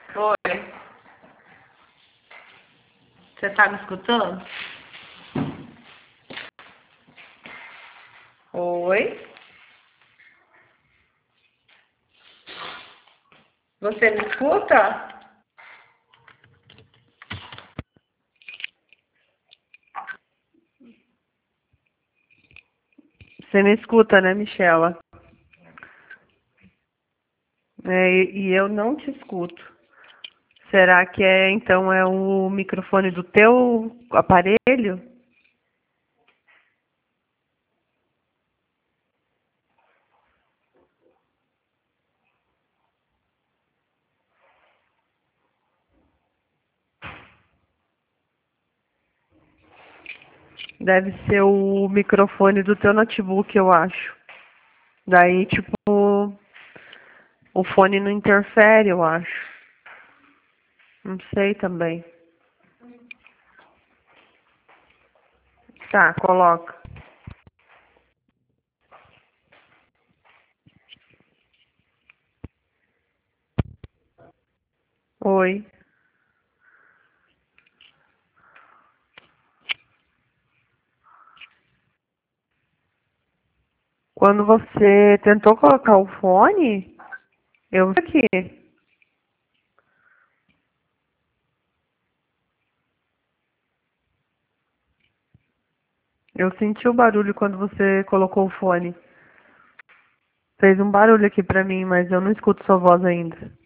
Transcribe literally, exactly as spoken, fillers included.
Oi, você tá me escutando? Oi, você me escuta? Você me escuta, né, Michela? É, e e eu não te escuto. Será que é então é o microfone do teu aparelho? Deve ser o microfone do teu notebook, eu acho. Daí, tipo, o fone não interfere, eu acho. Não sei também. Tá, coloca. Oi. Quando você tentou colocar o fone, eu vi aqui. Eu senti o barulho quando você colocou o fone. Fez um barulho aqui pra mim, mas eu não escuto sua voz ainda.